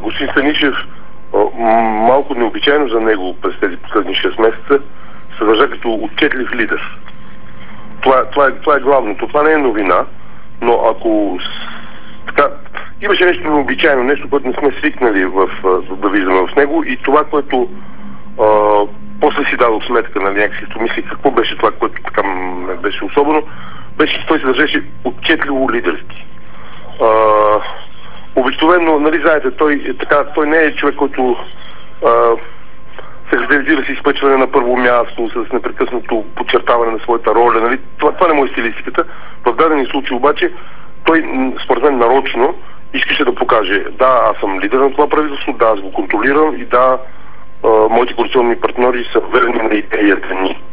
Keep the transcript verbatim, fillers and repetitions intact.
господин Станишев, малко необичайно за него през тези последни шест месеца, се държа като отчетлив лидер. Това, това, е, това е главното. Това не е новина, но ако така, имаше нещо необичайно, нещо, което не сме свикнали в, да виждаме в него, и това, което а, после си дадох сметка, нали, някакси мисли какво беше това, което така не беше особено, беше, че той се държеше отчетливо лидерски. А, обикновено, нали, знаете, той, така, той не е човек, който а, се характеризира с изпъчване на първо място, с непрекъснато подчертаване на своята роля. Нали? Това, това не му е стилистиката. В дадени случаи обаче той, според мен, нарочно искаше да покаже: да, аз съм лидер на това правителство, да, аз го контролирам и да, а, моите коалиционни партньори са верни на идеята ни.